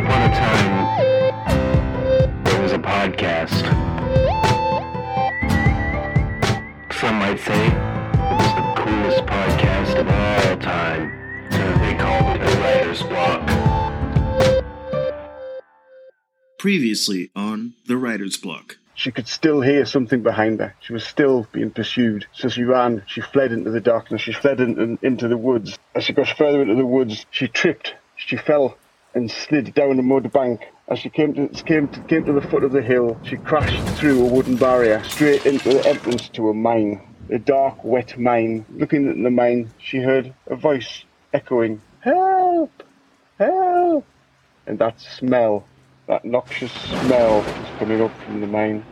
upon a time, there was a podcast. Some might say it was the coolest podcast of all time. So they called it a writer's block. Previously on The Writer's Block. She could still hear something behind her. She was still being pursued. So she ran, she fled into the darkness, she fled into the woods. As she got further into the woods, she tripped, she fell and slid down a mud bank. As she came to the foot of the hill, she crashed through a wooden barrier straight into the entrance to a mine. A dark, wet mine. Looking at the mine, she heard a voice echoing, "Help! Help!" And that smell, that noxious smell, was coming up from the mine.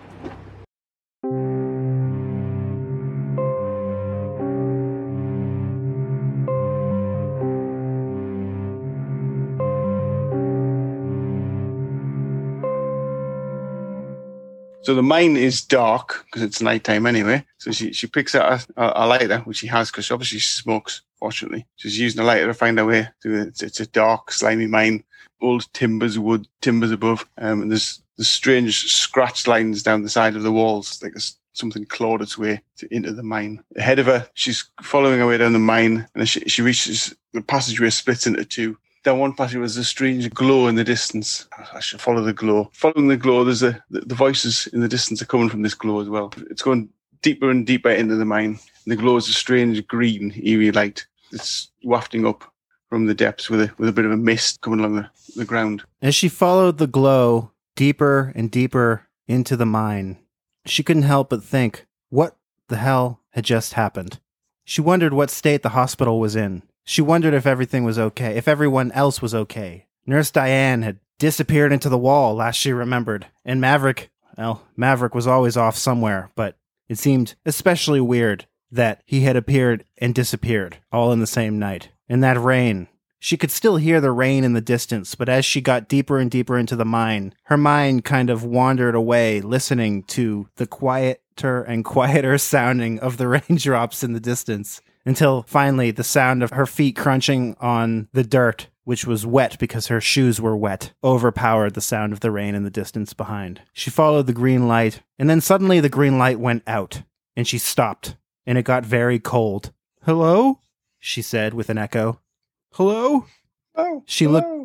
So the mine is dark because it's nighttime anyway. So she picks out a lighter, which she has because obviously she smokes, fortunately. She's using a lighter to find her way through it. It's a dark, slimy mine. Old timbers, wood, timbers above. And there's strange scratch lines down the side of the walls, like there's something clawed its way into the mine. Ahead of her, she's following her way down the mine, and as she reaches, the passageway splits into two. Down one passage was a strange glow in the distance. I should follow the glow. Following the glow, there's the voices in the distance are coming from this glow as well. It's going deeper and deeper into the mine. And the glow is a strange green, eerie light. It's wafting up from the depths with a bit of a mist coming along the ground. As she followed the glow deeper and deeper into the mine, she couldn't help but think, what the hell had just happened? She wondered what state the hospital was in. She wondered if everything was okay, if everyone else was okay. Nurse Diane had disappeared into the wall, last she remembered. And Maverick was always off somewhere, but it seemed especially weird that he had appeared and disappeared all in the same night. And that rain. She could still hear the rain in the distance, but as she got deeper and deeper into the mine, her mind kind of wandered away, listening to the quieter and quieter sounding of the raindrops in the distance. Until finally the sound of her feet crunching on the dirt, which was wet because her shoes were wet, overpowered the sound of the rain in the distance behind. She followed the green light, and then suddenly the green light went out, and she stopped, and it got very cold. "Hello?" she said with an echo. "Hello?" Oh, She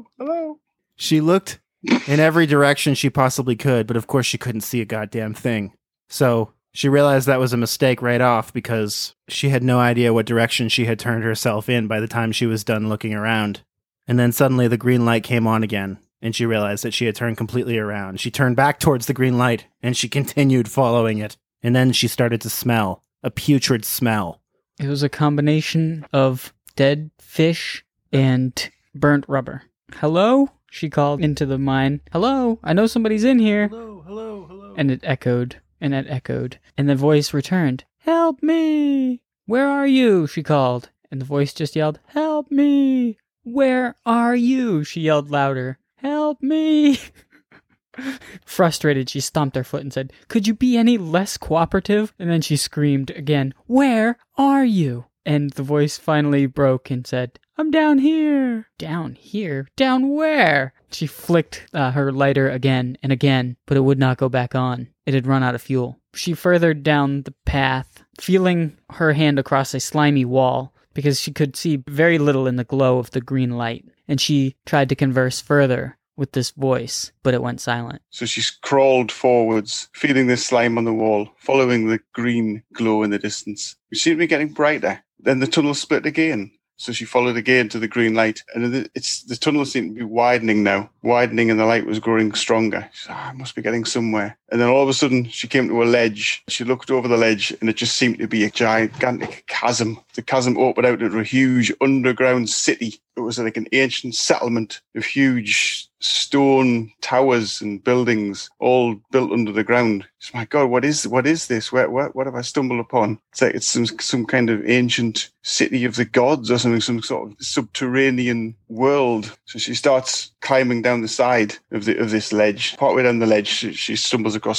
looked in every direction she possibly could, but of course she couldn't see a goddamn thing. So she realized that was a mistake right off because she had no idea what direction she had turned herself in by the time she was done looking around. And then suddenly the green light came on again, and she realized that she had turned completely around. She turned back towards the green light, and she continued following it. And then she started to smell a putrid smell. It was a combination of dead fish and burnt rubber. "Hello?" she called into the mine. "Hello? I know somebody's in here." Hello, hello, hello. And it echoed. And it echoed. And the voice returned. "Help me! Where are you?" she called. And the voice just yelled, "Help me! Where are you?" she yelled louder. "Help me!" Frustrated, she stomped her foot and said, "Could you be any less cooperative?" And then she screamed again, "Where are you?" And the voice finally broke and said, "I'm down here." "Down here? Down where?" She flicked her lighter again and again, but it would not go back on. It had run out of fuel. She furthered down the path, feeling her hand across a slimy wall, because she could see very little in the glow of the green light, and she tried to converse further with this voice, but it went silent. So she's crawled forwards, feeling the slime on the wall, following the green glow in the distance, which seemed to be getting brighter. Then the tunnel split again. So she followed again to the green light, and the tunnel seemed to be widening, and the light was growing stronger. She said, I must be getting somewhere. And then all of a sudden, she came to a ledge. She looked over the ledge, and it just seemed to be a gigantic chasm. The chasm opened out into a huge underground city. It was like an ancient settlement of huge stone towers and buildings, all built under the ground. My God, what is this? What have I stumbled upon? It's like it's some kind of ancient city of the gods or something, some sort of subterranean world. So she starts climbing down the side of this ledge. Partway down the ledge, she stumbles across some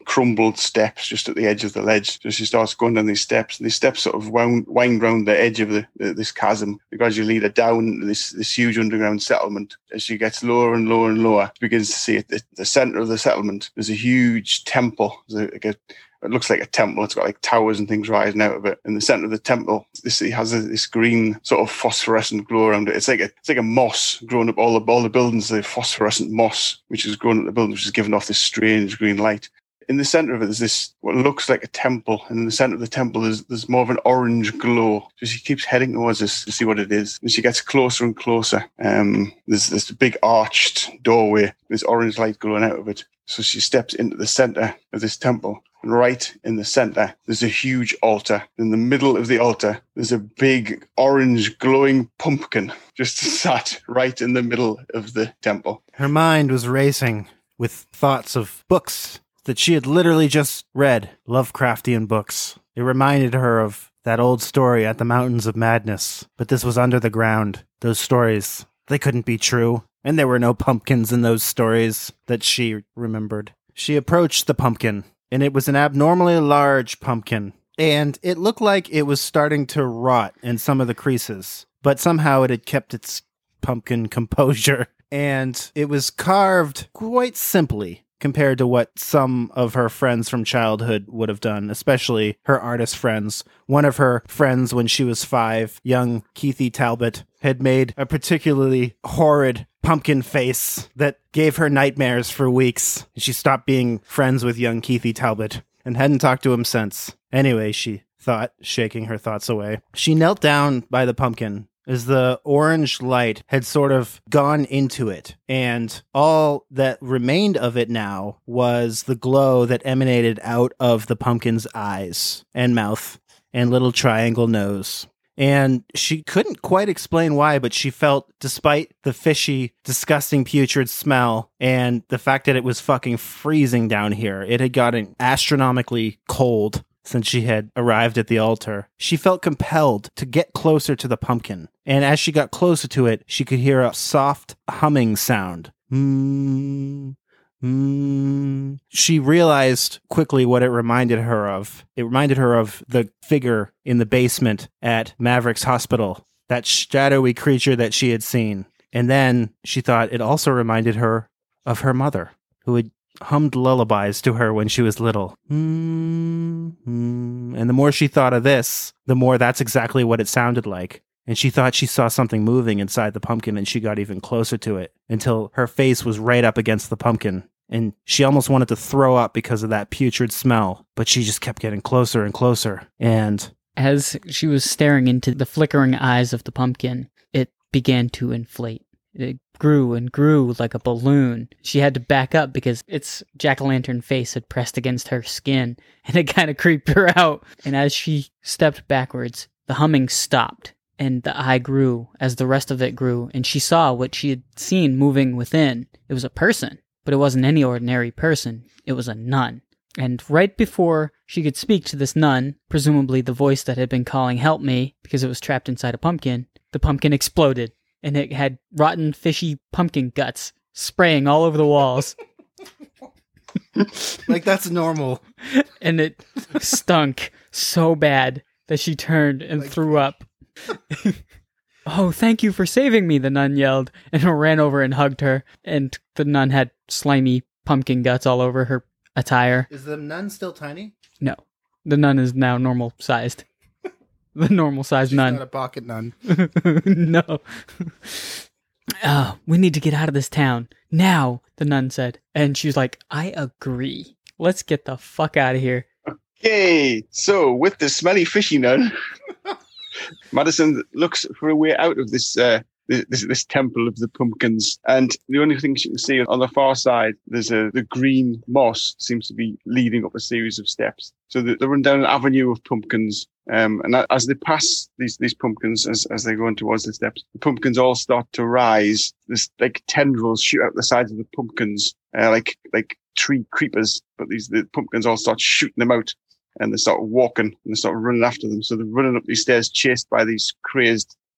crumbled steps just at the edge of the ledge. So she starts going down these steps, and these steps sort of wind round the edge of this chasm. They gradually lead her down into this huge underground settlement. As she gets lower and lower and lower, she begins to see at the centre of the settlement, there's a huge temple. It looks like a temple. It's got like towers and things rising out of it. In the center of the temple, it has this green sort of phosphorescent glow around it. It's like a moss growing up all the buildings. The phosphorescent moss, which is growing up the building, which is giving off this strange green light. In the center of it, there's this what looks like a temple, and in the center of the temple, there's more of an orange glow. So she keeps heading towards this to see what it is. And she gets closer and closer. There's this big arched doorway, this orange light glowing out of it. So she steps into the center of this temple. And right in the center, there's a huge altar. In the middle of the altar, there's a big orange glowing pumpkin just sat right in the middle of the temple. Her mind was racing with thoughts of books that she had literally just read, Lovecraftian books. It reminded her of that old story at the Mountains of Madness, but this was under the ground. Those stories, they couldn't be true, and there were no pumpkins in those stories that she remembered. She approached the pumpkin, and it was an abnormally large pumpkin, and it looked like it was starting to rot in some of the creases, but somehow it had kept its pumpkin composure, and it was carved quite simply compared to what some of her friends from childhood would have done, especially her artist friends. One of her friends when she was 5, young Keithy Talbot, had made a particularly horrid pumpkin face that gave her nightmares for weeks. She stopped being friends with young Keithy Talbot and hadn't talked to him since. Anyway, she thought, shaking her thoughts away. She knelt down by the pumpkin as the orange light had sort of gone into it, and all that remained of it now was the glow that emanated out of the pumpkin's eyes and mouth and little triangle nose. And she couldn't quite explain why, but she felt, despite the fishy, disgusting, putrid smell and the fact that it was fucking freezing down here, it had gotten astronomically cold since she had arrived at the altar. She felt compelled to get closer to the pumpkin. And as she got closer to it, she could hear a soft humming sound. She realized quickly what it reminded her of. It reminded her of the figure in the basement at Maverick's hospital, that shadowy creature that she had seen. And then she thought it also reminded her of her mother, who had hummed lullabies to her when she was little. And the more she thought of this, the more that's exactly what it sounded like. And she thought she saw something moving inside the pumpkin, and she got even closer to it until her face was right up against the pumpkin. And she almost wanted to throw up because of that putrid smell, but she just kept getting closer and closer. And as she was staring into the flickering eyes of the pumpkin, it began to inflate. It grew and grew like a balloon. She had to back up because its jack-o'-lantern face had pressed against her skin, and it kind of creeped her out. And as she stepped backwards, the humming stopped, and the eye grew as the rest of it grew, and she saw what she had seen moving within. It was a person, but it wasn't any ordinary person. It was a nun. And right before she could speak to this nun, presumably the voice that had been calling "help me" because it was trapped inside a pumpkin, the pumpkin exploded. And it had rotten, fishy pumpkin guts spraying all over the walls. like, that's normal. And it stunk so bad that she turned and threw up. "Oh, thank you for saving me," the nun yelled, and ran over and hugged her. And the nun had slimy pumpkin guts all over her attire. Is the nun still tiny? No. The nun is now normal-sized. The normal-sized nun. She's not a pocket nun. No. "Oh, we need to get out of this town. Now," the nun said. And she was like, "I agree. Let's get the fuck out of here." Okay, so with the smelly fishy nun, Madison looks for a way out of this this temple of the pumpkins, and the only thing she can see on the far side, there's the green moss seems to be leading up a series of steps. So they run down an avenue of pumpkins, and as they pass these pumpkins, as they go in towards the steps, the pumpkins all start to rise. There's like tendrils shoot out the sides of the pumpkins, like tree creepers, but the pumpkins all start shooting them out. And they start walking and they start running after them. So they're running up these stairs chased by these crazed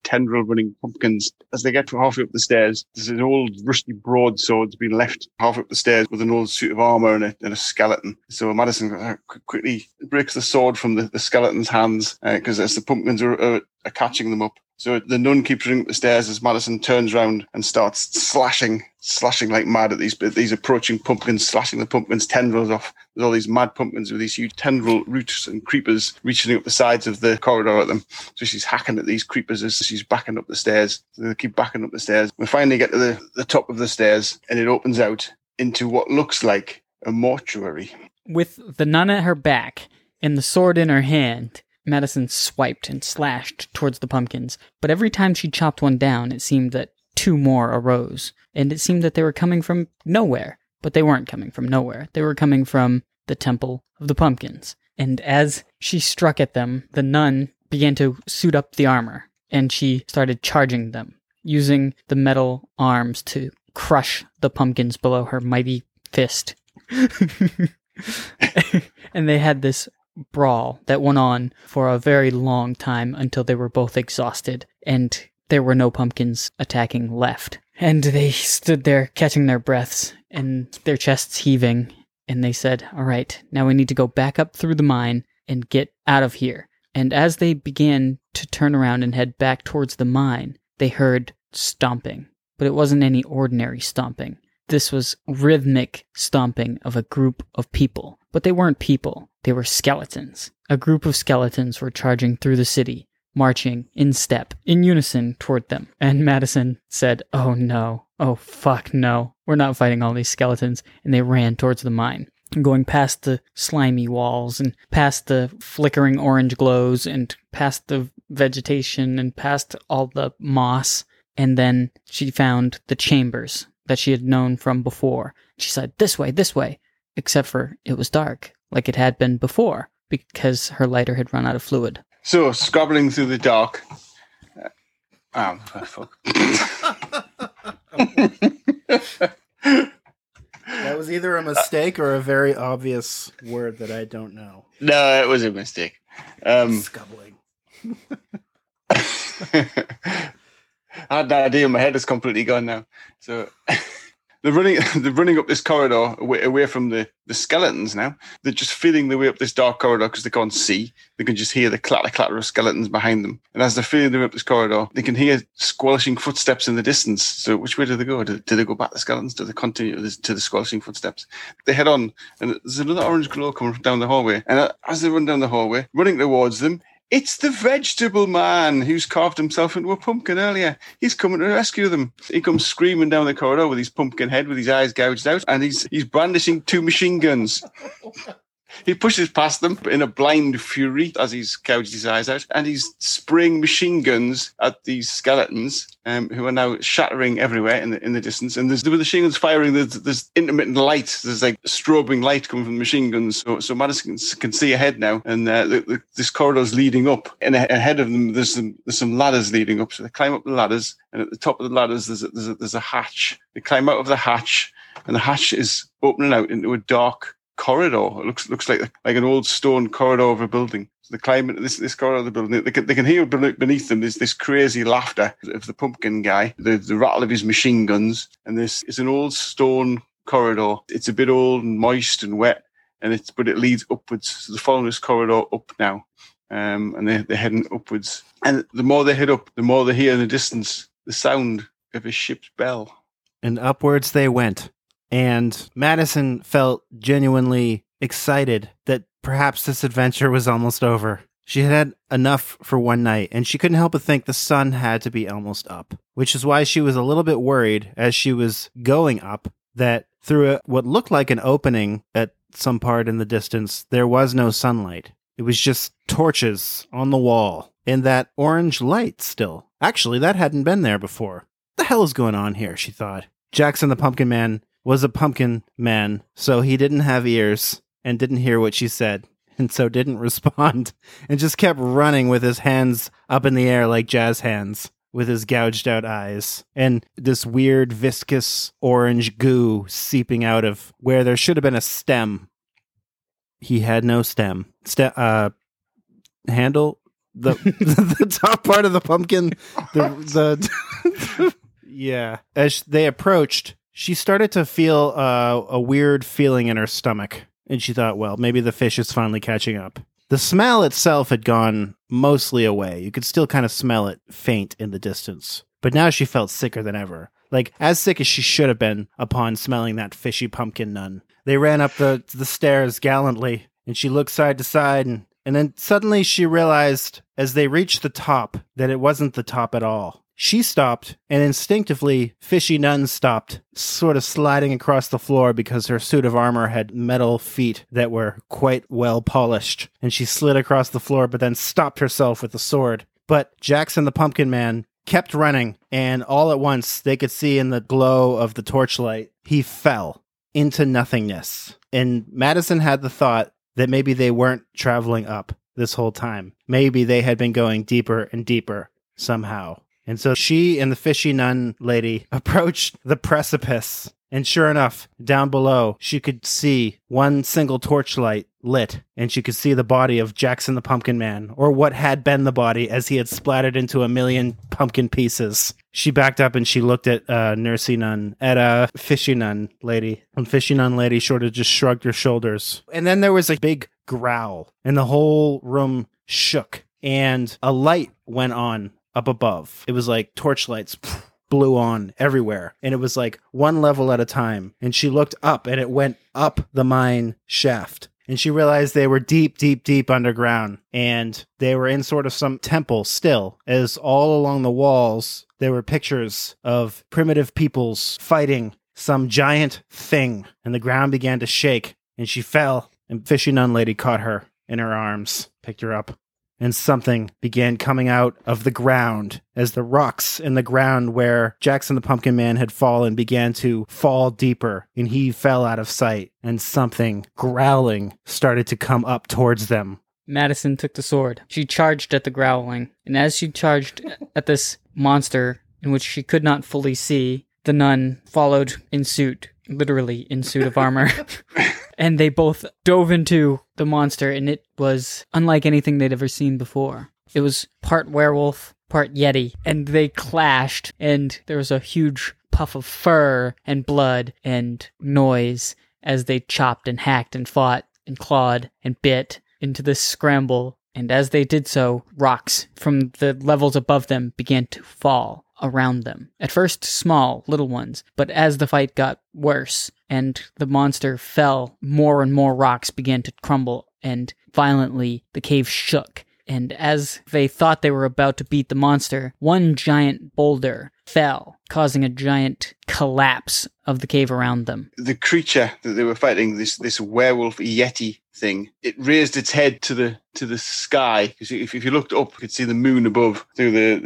tendril running pumpkins. As they get to halfway up the stairs, there's an old rusty broadsword being left halfway up the stairs with an old suit of armor and a skeleton. So Madison quickly breaks the sword from the skeleton's hands because as the pumpkins are catching them up. So the nun keeps running up the stairs as Madison turns around and starts slashing like mad at these approaching pumpkins, slashing the pumpkins' tendrils off. There's all these mad pumpkins with these huge tendril roots and creepers reaching up the sides of the corridor at them. So she's hacking at these creepers as she's backing up the stairs. So they keep backing up the stairs. We finally get to the top of the stairs, and it opens out into what looks like a mortuary. With the nun at her back and the sword in her hand, Madison swiped and slashed towards the pumpkins, but every time she chopped one down, it seemed that 2 more arose, and it seemed that they were coming from nowhere, but they weren't coming from nowhere. They were coming from the Temple of the Pumpkins, and as she struck at them, the nun began to suit up the armor, and she started charging them, using the metal arms to crush the pumpkins below her mighty fist. And they had this brawl that went on for a very long time until they were both exhausted and there were no pumpkins attacking left. And they stood there catching their breaths and their chests heaving, and they said, all right, now we need to go back up through the mine and get out of here. And as they began to turn around and head back towards the mine, they heard stomping, but it wasn't any ordinary stomping. This was rhythmic stomping of a group of people, but they weren't people. They were skeletons. A group of skeletons were charging through the city, marching in step, in unison toward them. And Madison said, oh no, oh fuck no, we're not fighting all these skeletons. And they ran towards the mine, going past the slimy walls and past the flickering orange glows and past the vegetation and past all the moss. And then she found the chambers that she had known from before. She said, this way, except for it was dark, like it had been before, because her lighter had run out of fluid. So, scrabbling through the dark. Fuck. That was either a mistake or a very obvious word that I don't know. No, it was a mistake. Scubbling. I had that idea. My head is completely gone now. So they're running up this corridor away from the skeletons now. They're just feeling their way up this dark corridor because they can't see. They can just hear the clatter of skeletons behind them. And as they're feeling their way up this corridor, they can hear squelching footsteps in the distance. So which way do they go? Do they go back to the skeletons? Do they continue to the squelching footsteps? They head on, and there's another orange glow coming down the hallway. And as they run down the hallway, running towards them, it's the vegetable man who's carved himself into a pumpkin earlier. He's coming to rescue them. He comes screaming down the corridor with his pumpkin head, with his eyes gouged out, and he's brandishing 2 machine guns. He pushes past them in a blind fury as he's gouged his eyes out, and he's spraying machine guns at these skeletons, who are now shattering everywhere in the distance. And with the machine guns firing, there's intermittent light. There's like strobing light coming from the machine guns. So Madison can see ahead now, and this corridor's leading up. And ahead of them, there's some ladders leading up. So they climb up the ladders, and at the top of the ladders, there's a hatch. They climb out of the hatch, and the hatch is opening out into a dark corridor. It looks like an old stone corridor of a building. So they climb into this corridor of the building. They can hear beneath them this crazy laughter of the pumpkin guy, the rattle of his machine guns, and this is an old stone corridor. It's a bit old and moist and wet, but it leads upwards. So they're following this corridor up now, and they're heading upwards. And the more they head up, the more they hear in the distance the sound of a ship's bell. And upwards they went. And Madison felt genuinely excited that perhaps this adventure was almost over. She had had enough for one night, and she couldn't help but think the sun had to be almost up, which is why she was a little bit worried as she was going up that through what looked like an opening at some part in the distance, there was no sunlight. It was just torches on the wall and that orange light still. Actually, that hadn't been there before. What the hell is going on here, she thought. Jackson the Pumpkin Man was a pumpkin man, so he didn't have ears and didn't hear what she said, and so didn't respond, and just kept running with his hands up in the air like jazz hands, with his gouged out eyes, and this weird viscous orange goo seeping out of where there should have been a stem. He had no stem. Handle? the top part of the pumpkin. Yeah. As they approached, she started to feel a weird feeling in her stomach. And she thought, well, maybe the fish is finally catching up. The smell itself had gone mostly away. You could still kind of smell it faint in the distance. But now she felt sicker than ever. Like, as sick as she should have been upon smelling that fishy pumpkin nun. They ran up the stairs gallantly, and she looked side to side, and then suddenly she realized, as they reached the top, that it wasn't the top at all. She stopped, and instinctively, Fishy Nun stopped, sort of sliding across the floor because her suit of armor had metal feet that were quite well polished, and she slid across the floor, but then stopped herself with the sword. But Jackson the Pumpkin Man kept running, and all at once, they could see in the glow of the torchlight, he fell into nothingness. And Madison had the thought that maybe they weren't traveling up this whole time. Maybe they had been going deeper and deeper somehow. And so she and the Fishy Nun lady approached the precipice. And sure enough, down below, she could see one single torchlight lit. And she could see the body of Jackson the Pumpkin Man, or what had been the body as he had splattered into a million pumpkin pieces. She backed up and she looked at Nursey Nun, at Fishy Nun lady. And Fishy Nun lady sort of just shrugged her shoulders. And then there was a big growl, and the whole room shook. And a light went on up above. It was like torchlights blew on everywhere. And it was like one level at a time. And she looked up and it went up the mine shaft. And she realized they were deep, deep, deep underground. And they were in sort of some temple still, as all along the walls, there were pictures of primitive peoples fighting some giant thing. And the ground began to shake. And she fell. And Fishy Nun lady caught her in her arms, picked her up. And something began coming out of the ground as the rocks in the ground where Jackson the Pumpkin Man had fallen began to fall deeper, and he fell out of sight, and something growling started to come up towards them. Madison took the sword. She charged at the growling, and as she charged at this monster, in which she could not fully see, the nun followed in suit, literally in suit of armor. And they both dove into the monster, and it was unlike anything they'd ever seen before. It was part werewolf, part yeti, and they clashed, and there was a huge puff of fur and blood and noise as they chopped and hacked and fought and clawed and bit into this scramble. And as they did so, rocks from the levels above them began to fall around them. At first, small, little ones, but as the fight got worse and the monster fell, more and more rocks began to crumble, and violently the cave shook. And as they thought they were about to beat the monster, one giant boulder fell, causing a giant collapse of the cave around them. The creature that they were fighting, this werewolf yeti thing, it raised its head to the sky, because if you looked up, you could see the moon above. Through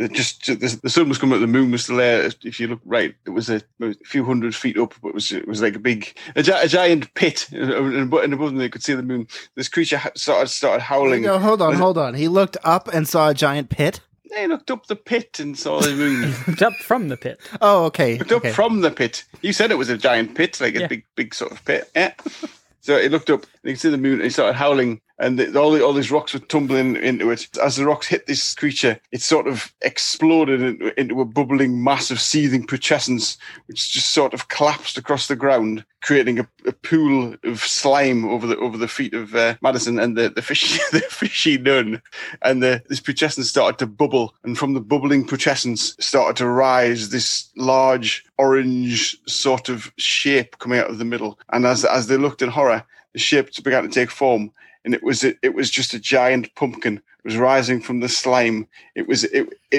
the sun was coming up, the moon was still there. If you look right, it was a few hundred feet up, but it was like a giant pit, and above them they could see the moon. This creature started howling. No, hold on. He looked up and saw a giant pit. They looked up the pit and saw the moon. Looked up from the pit. Oh, okay. Looked up from the pit. You said it was a giant pit, like a big sort of pit. Yeah. So he looked up and he could see the moon, and he started howling, and all these rocks were tumbling into it. As the rocks hit this creature, it sort of exploded into a bubbling mass of seething putrescence, which just sort of collapsed across the ground, creating a pool of slime over the feet of Madison and the fishy nun. And this putrescence started to bubble, and from the bubbling putrescence started to rise this large orange sort of shape coming out of the middle. And as they looked in horror, the shape began to take form, and it was just a giant pumpkin. It was rising from the slime. It was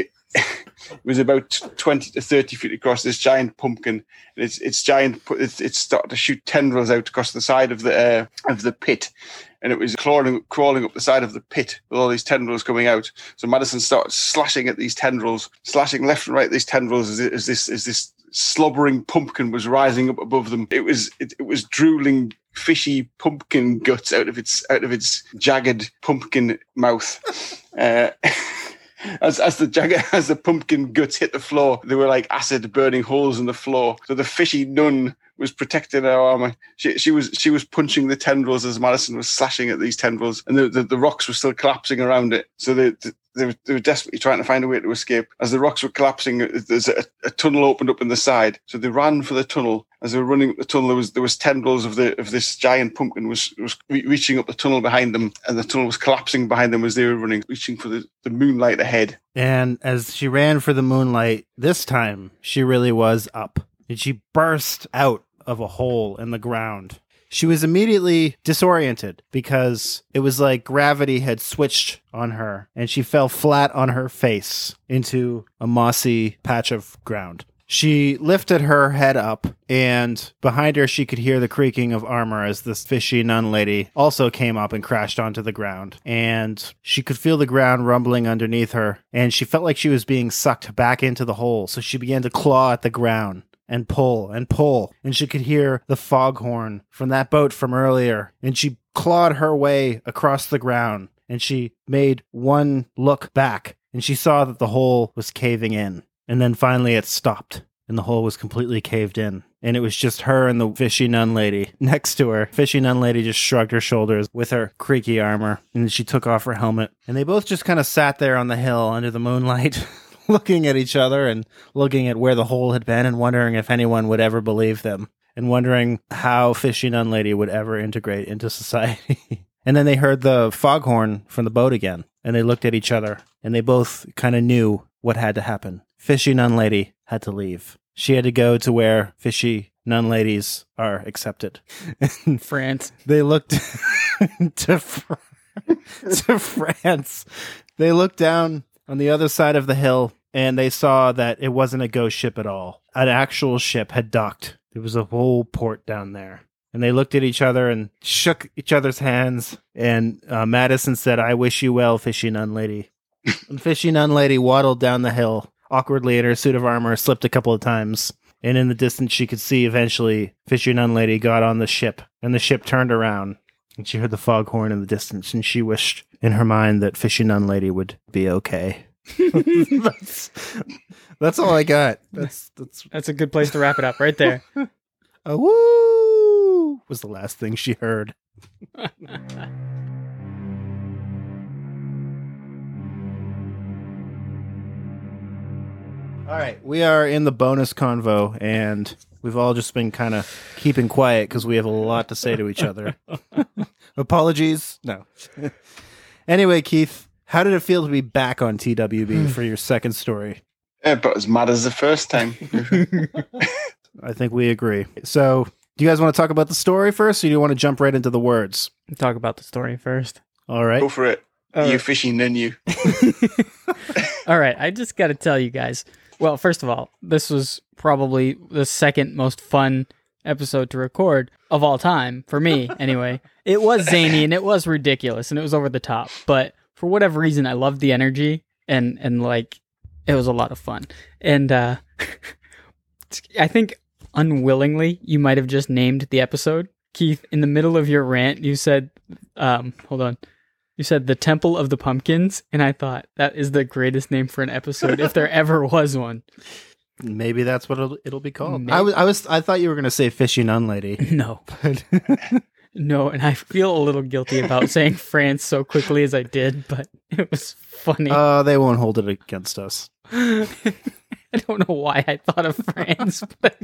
about 20 to 30 feet across, this giant pumpkin. And it's started to shoot tendrils out across the side of the pit. And it was crawling up the side of the pit with all these tendrils coming out. So Madison started slashing at these tendrils, slashing left and right at these tendrils as this slobbering pumpkin was rising up above them. It was drooling fishy pumpkin guts out of its jagged pumpkin mouth. As the pumpkin guts hit the floor, they were like acid burning holes in the floor. So the fishy nun was protecting her armor. She was punching the tendrils as Madison was slashing at these tendrils, and the rocks were still collapsing around it. So the they were desperately trying to find a way to escape. As the rocks were collapsing, there's a tunnel opened up in the side. So they ran for the tunnel. As they were running up the tunnel, there was tendrils of this giant pumpkin was reaching up the tunnel behind them, and the tunnel was collapsing behind them as they were running, reaching for the moonlight ahead. And as she ran for the moonlight, this time she really was up. And she burst out of a hole in the ground. She was immediately disoriented because it was like gravity had switched on her, and she fell flat on her face into a mossy patch of ground. She lifted her head up, and behind her she could hear the creaking of armor as this fishy nun lady also came up and crashed onto the ground. And she could feel the ground rumbling underneath her, and she felt like she was being sucked back into the hole, so she began to claw at the ground. And pull, and she could hear the foghorn from that boat from earlier, and she clawed her way across the ground, and she made one look back, and she saw that the hole was caving in, and then finally it stopped, and the hole was completely caved in, and it was just her and the fishy nun lady next to her. Fishy nun lady just shrugged her shoulders with her creaky armor, and she took off her helmet, and they both just kind of sat there on the hill under the moonlight, looking at each other and looking at where the hole had been and wondering if anyone would ever believe them and wondering how Fishy Nun Lady would ever integrate into society. And then they heard the foghorn from the boat again, and they looked at each other, and they both kind of knew what had to happen. Fishy Nun Lady had to leave. She had to go to where fishy nun ladies are accepted. France. They looked to France. They looked down on the other side of the hill, and they saw that it wasn't a ghost ship at all. An actual ship had docked. There was a whole port down there. And they looked at each other and shook each other's hands. And Madison said, "I wish you well, Fishy Nun Lady." And Fishy Nun Lady waddled down the hill, awkwardly in her suit of armor, slipped a couple of times. And in the distance, she could see eventually Fishy Nun Lady got on the ship. And the ship turned around. And she heard the foghorn in the distance. And she wished in her mind that Fishy Nun Lady would be okay. That's all I got. That's a good place to wrap it up right there. A woo was the last thing she heard. All right, we are in the bonus convo, and we've all just been kind of keeping quiet because we have a lot to say to each other. Apologies? No. Anyway, Keith, how did it feel to be back on TWB for your second story? But as mad as the first time. I think we agree. So, do you guys want to talk about the story first, or do you want to jump right into the words? Talk about the story first. All right. Go for it. You fishy nun, you. All right, I just got to tell you guys. Well, first of all, this was probably the second most fun episode to record of all time, for me, anyway. It was zany, and it was ridiculous, and it was over the top. But for whatever reason, I loved the energy, and like, it was a lot of fun. And I think unwillingly, you might have just named the episode. Keith, in the middle of your rant, you said, hold on. You said the Temple of the Pumpkins, and I thought that is the greatest name for an episode if there ever was one. Maybe that's what it'll be called. Maybe. I thought you were going to say Fishy Nun Lady. No. No, and I feel a little guilty about saying France so quickly as I did, but it was funny. They won't hold it against us. I don't know why I thought of France, but...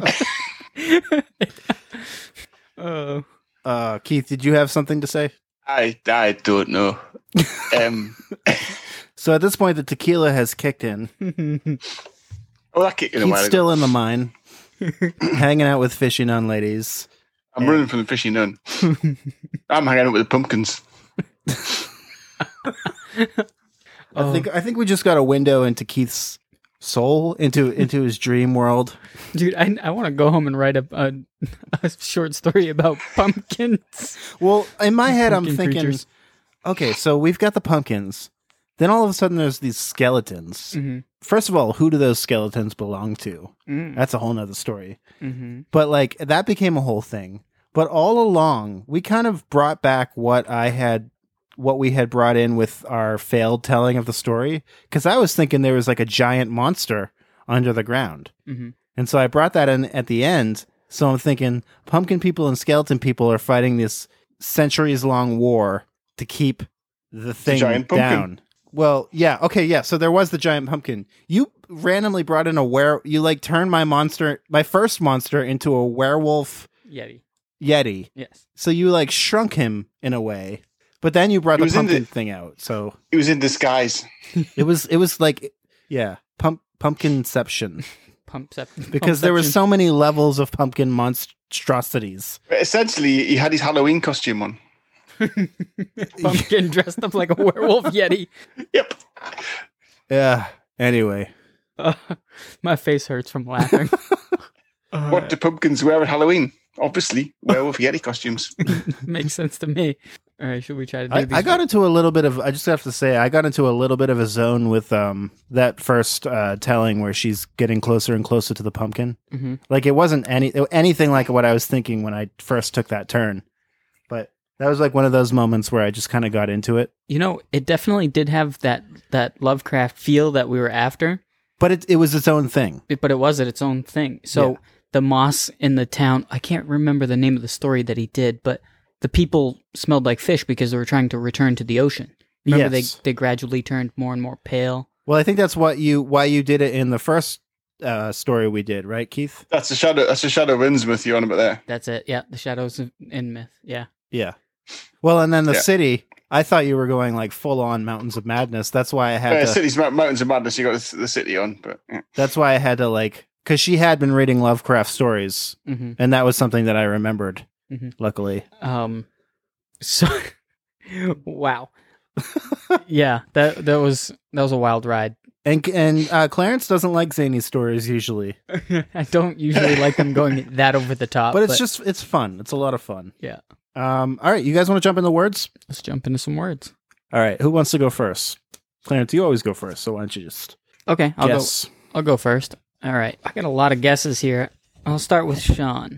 Keith, did you have something to say? I don't know. So at this point, the tequila has kicked in. That kicked in a while He's ago. still in the mine, hanging out with Fishy Nun Ladies. I'm running from the fishy nun. I'm hanging out with the pumpkins. I think we just got a window into Keith's soul, into his dream world. Dude, I want to go home and write a short story about pumpkins. Well, in my head, I'm Pumpkin thinking, creatures. okay, so we've got the pumpkins. Then all of a sudden there's these skeletons. Mm-hmm. First of all, who do those skeletons belong to? That's a whole nother story. Mm-hmm. But like that became a whole thing. But all along, we kind of brought back what we had brought in with our failed telling of the story. Because I was thinking there was like a giant monster under the ground. Mm-hmm. And so I brought that in at the end. So I'm thinking pumpkin people and skeleton people are fighting this centuries-long war to keep the thing giant pumpkin. down. Well, yeah. Okay, yeah. So there was the giant pumpkin. You randomly brought in you like turned my first monster into a werewolf Yeti. Yes. So you like shrunk him in a way. But then you brought the pumpkin thing out. So It was in disguise. it was like pumpkinception. Because there were Pumpception. so many levels of pumpkin monstrosities. But essentially, he had his Halloween costume on. Pumpkin dressed up like a werewolf Yeti. Yep. Yeah. Anyway. My face hurts from laughing. What do pumpkins wear at Halloween? Obviously, werewolf Yeti costumes. Makes sense to me. All right, should we try to do these? I got into a little bit of. I just have to say, I got into a little bit of a zone with that first telling where she's getting closer and closer to the pumpkin. Mm-hmm. Like it wasn't anything like what I was thinking when I first took that turn, but that was like one of those moments where I just kind of got into it. You know, it definitely did have that Lovecraft feel that we were after. But it was its own thing. But it was its own thing. So the moss in the town, I can't remember the name of the story that he did, but the people smelled like fish because they were trying to return to the ocean. Remember, Yes. they gradually turned more and more pale. Well, I think that's why you did it in the first story we did, right, Keith? That's a shadow of Innsmouth you're on about there. That's it. Yeah, the shadows in myth. Yeah. Yeah. Well, and then the Yeah. city. I thought you were going like full on Mountains of Madness. That's why I had to. City's Mountains of Madness, you got the city on. But yeah. That's why I had to like, because she had been reading Lovecraft stories, Mm-hmm. and that was something that I remembered. Mhm. Luckily, So, wow. Yeah, that was a wild ride. and Clarence doesn't like zany stories usually, I don't usually like them going that over the top. but it's fun. It's a lot of fun. Yeah. All right, you guys want to jump in the words? Let's jump into some words. All right, who wants to go first? Clarence, you always go first, so why don't you just Okay, guess? I'll go first. All right, I got a lot of guesses here. I'll start with Sean.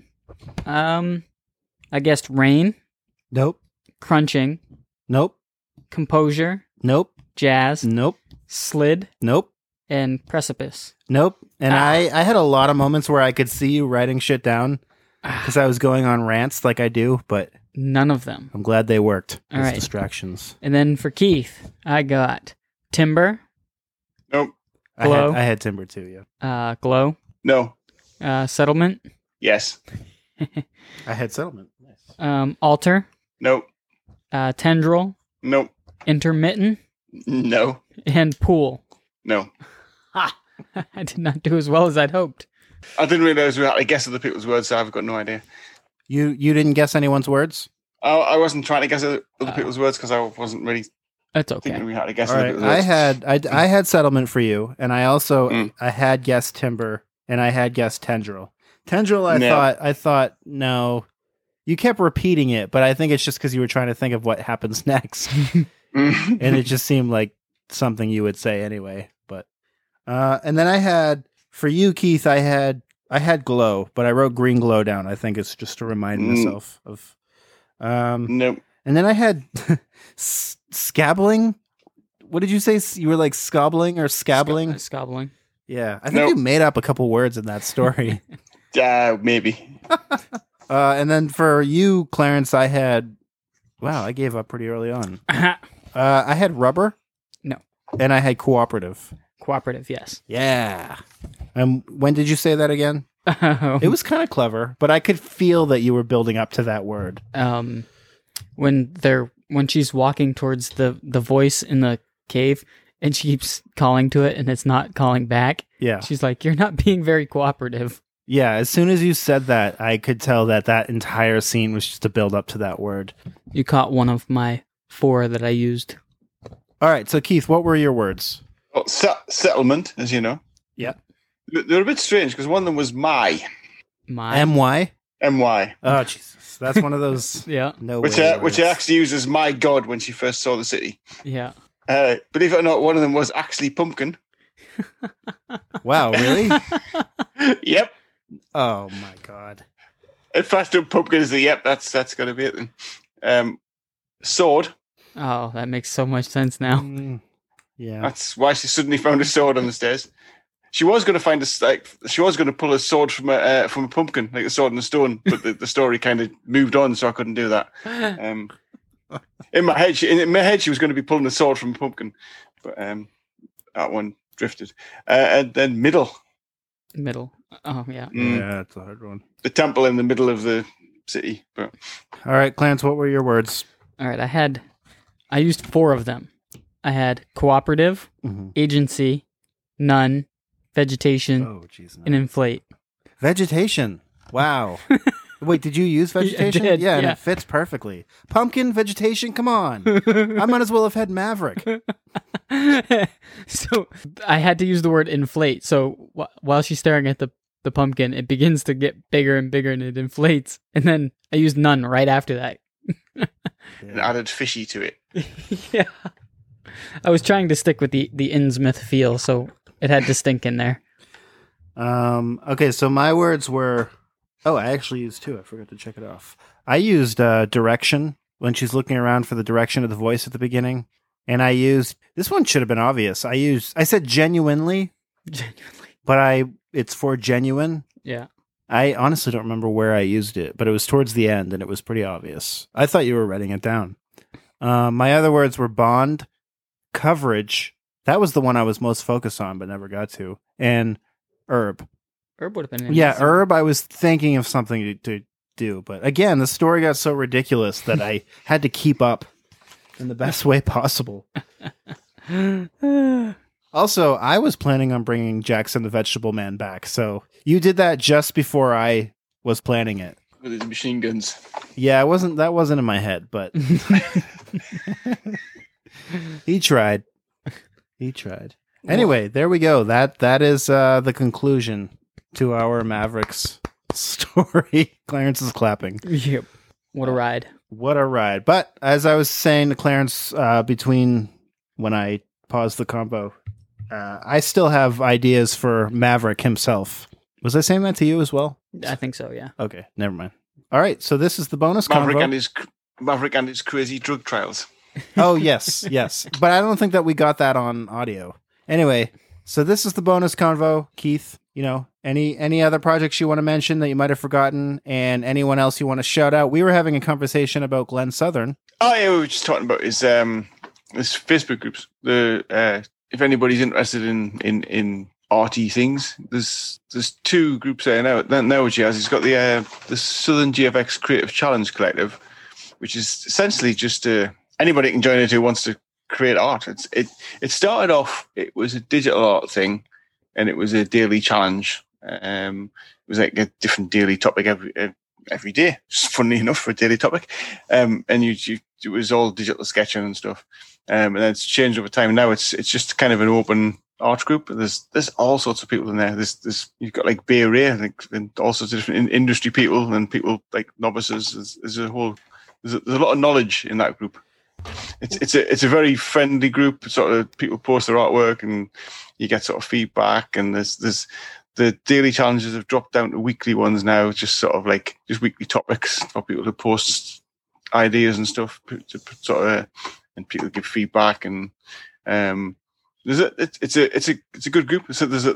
I guessed rain, Nope. crunching, Nope. composure, Nope. jazz, Nope. slid, Nope. and precipice. Nope. And I had a lot of moments where I could see you writing shit down because I was going on rants like I do, but None of them. I'm glad they worked All as right. distractions. And then for Keith, I got timber, Nope. Glow. I had timber too, yeah. glow, No. settlement, Yes. I had settlement. Nice. altar, Nope. tendril, Nope. intermittent, No. and pool. No. I did not do as well as I'd hoped. I didn't realize we had to guess other people's words, so I've got no idea. You didn't guess anyone's words? I wasn't trying to guess other people's words because I wasn't really That's thinking okay. we had to guess All other right. people's words. I had settlement for you, and I also Mm. I had guessed timber, and I had guessed tendril. Tendril, I No. thought no. You kept repeating it, but I think it's just because you were trying to think of what happens next, and it just seemed like something you would say anyway. But and then I had for you, Keith. I had glow, but I wrote green glow down. I think it's just to remind myself of. Nope. And then I had scabbling. What did you say? You were like scobbling or scabbling? Scobbling. Yeah, I think Nope. you made up a couple words in that story. Maybe. And then for you, Clarence, I had. Wow, I gave up pretty early on. I had rubber. No. And I had cooperative. Cooperative, yes. Yeah. When did you say that again? It was kind of clever, but I could feel that you were building up to that word. When she's walking towards the voice in the cave and she keeps calling to it and it's not calling back. Yeah. She's like, "You're not being very cooperative." Yeah, as soon as you said that, I could tell that entire scene was just to build up to that word. You caught one of my 4 that I used. All right, so Keith, what were your words? Well, settlement, as you know. Yeah. They're a bit strange because one of them was my. M-Y? M-Y. Oh, Jesus. That's one of those Yeah. no Which way I words. actually used as my god when she first saw the city. Yeah. Believe it or not, one of them was actually pumpkin. Wow, really? Yep. Oh, my God. At first, pumpkin is the yep. That's going to be it then. Sword. Oh, that makes so much sense now. Yeah. That's why she suddenly found a sword on the stairs. She was going to find she was going to pull a sword from a pumpkin, like a sword and a stone. But the story kind of moved on, so I couldn't do that. In my head, she was going to be pulling a sword from a pumpkin, but that one drifted. And then middle. Oh yeah. Yeah, that's a hard one. The temple in the middle of the city. But All right, Clarence, what were your words? All right. I used 4 of them. I had cooperative, Mhm. agency, none, vegetation, Oh, jeez. and inflate. Vegetation. Wow. Wait, did you use vegetation? did, And yeah. it fits perfectly. Pumpkin, vegetation, come on. I might as well have had Maverick. So I had to use the word inflate. So while she's staring at the pumpkin, it begins to get bigger and bigger and it inflates. And then I used none right after that. and added fishy to it. Yeah. I was trying to stick with the Innsmouth feel, so it had to stink in there. Okay, so my words were... Oh, I actually used 2. I forgot to check it off. I used direction when she's looking around for the direction of the voice at the beginning. And I used... This one should have been obvious. I said genuinely, Genuinely. but it's for genuine. Yeah. I honestly don't remember where I used it, but it was towards the end and it was pretty obvious. I thought you were writing it down. My other words were bond, coverage. That was the one I was most focused on, but never got to. And herb. Herb would have been Yeah, amazing. herb. I was thinking of something to do, but again, the story got so ridiculous that I had to keep up in the best way possible. Also, I was planning on bringing Jackson the Vegetable Man back, so you did that just before I was planning it. With his machine guns. Yeah, that wasn't in my head, but he tried. He tried. Anyway, there we go. That is the conclusion to our Mavericks story. Clarence is clapping. Yep. What a ride. What a ride. But as I was saying to Clarence between when I paused the combo, I still have ideas for Maverick himself. Was I saying that to you as well? I think so, yeah. Okay, never mind. All right, so this is the bonus Maverick convo. Maverick and his crazy drug trials. Oh, yes. But I don't think that we got that on audio. Anyway, so this is the bonus convo. Keith, any other projects you want to mention that you might have forgotten, and anyone else you want to shout out? We were having a conversation about Glenn Southern. Oh yeah, we were just talking about his Facebook groups. If anybody's interested in arty things, there's 2 groups there now which he has. He's got the Southern GFX Creative Challenge Collective, which is essentially just anybody can join it who wants to create art. It started off, it was a digital art thing, and it was a daily challenge. It was like a different daily topic every day, just funnily enough for a daily topic. And it was all digital sketching and stuff. And then it's changed over time. Now it's just kind of an open art group. There's all sorts of people in there. You've got like Bay Ray, and all sorts of different industry people and people like novices. There's a lot of knowledge in that group. It's a very friendly group. Sort of people post their artwork and you get sort of feedback. And there's the daily challenges have dropped down to weekly ones now. Just sort of like just weekly topics for people to post ideas and stuff to sort of, and people give feedback. And it's a good group. So there's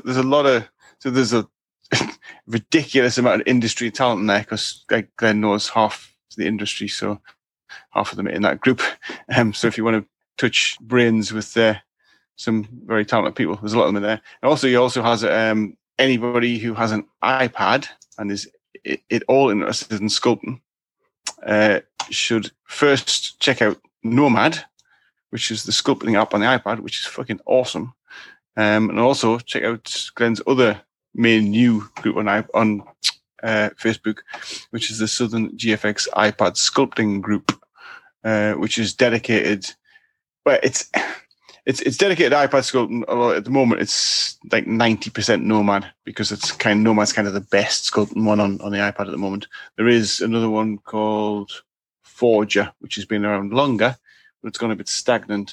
a ridiculous amount of industry talent in there because Glenn knows half the industry, so half of them are in that group. So if you want to touch brains with some very talented people, there's a lot of them in there. And also, he also has anybody who has an iPad and is at all interested in sculpting should first check out Nomad, which is the sculpting app on the iPad, which is fucking awesome. And also check out Glenn's other main new group on Facebook, which is the Southern GFX iPad Sculpting Group, which is dedicated. Well, it's dedicated to iPad sculpting. Although at the moment it's like 90% Nomad because Nomad's kind of the best sculpting one on the iPad at the moment. There is another one called Forger, which has been around longer, but it's gone a bit stagnant.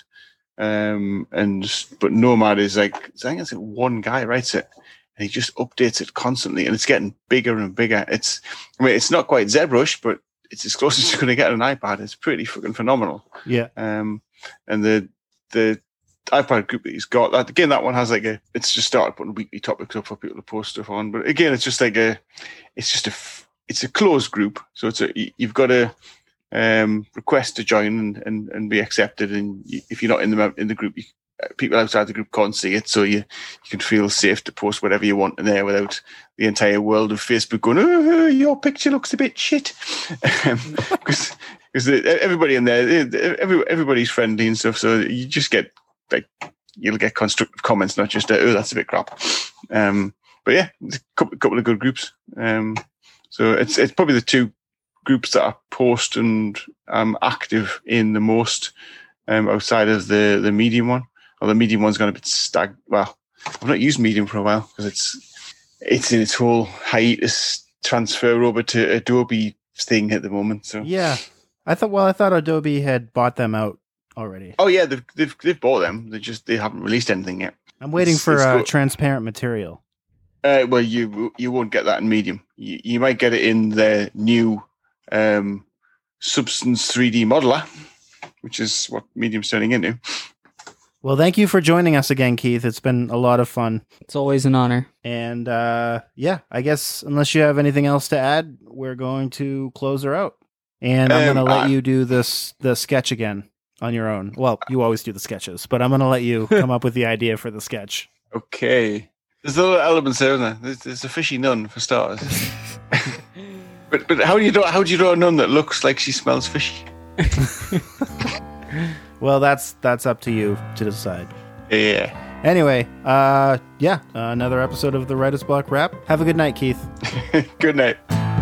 But Nomad is I think it's one guy writes it, and he just updates it constantly, and it's getting bigger and bigger. It's not quite ZBrush, but it's as close as you're going to get on an iPad. It's pretty fucking phenomenal. Yeah. And the iPad group that he's got, that one has it's just started putting weekly topics up for people to post stuff on. But again, it's a closed group, so you've got to request to join and be accepted. And if you're not in the group, people outside the group can't see it, so you can feel safe to post whatever you want in there without the entire world of Facebook going, "Oh, your picture looks a bit shit," because everybody in there, everybody's friendly and stuff. So you just get you'll get constructive comments, not just "Oh, that's a bit crap." But yeah, it's a couple of good groups. So it's probably the two groups that I post and active in the most outside of the Medium one. Well, the Medium one's gone a bit well, I've not used Medium for a while because it's in its whole hiatus transfer over to Adobe thing at the moment. So yeah, I thought Adobe had bought them out already. Oh yeah, they've bought them. They haven't released anything yet. I'm waiting for transparent material. Well, you won't get that in Medium. You might get it in their new Substance 3D modeler, which is what Medium's turning into. Well, thank you for joining us again, Keith. It's been a lot of fun. It's always an honor. And yeah, I guess unless you have anything else to add, we're going to close her out. And I'm going to let you do the sketch again on your own. Well, you always do the sketches, but I'm going to let you come up with the idea for the sketch. Okay. There's other elements there, isn't there? There's a fishy nun for starters. but how do you draw a nun that looks like she smells fishy? Well, that's up to you to decide. Yeah. Anyway, another episode of the Writer's Block Wrap. Have a good night, Keith. Good night.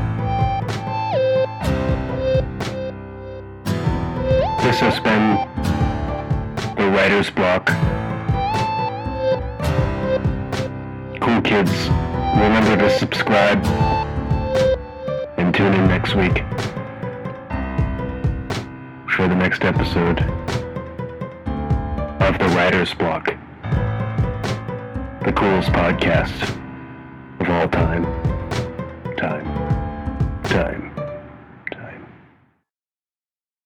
This has been the Writer's Block. Cool kids, remember to subscribe and tune in next week for the next episode of the Writer's Block, the coolest podcast of all time.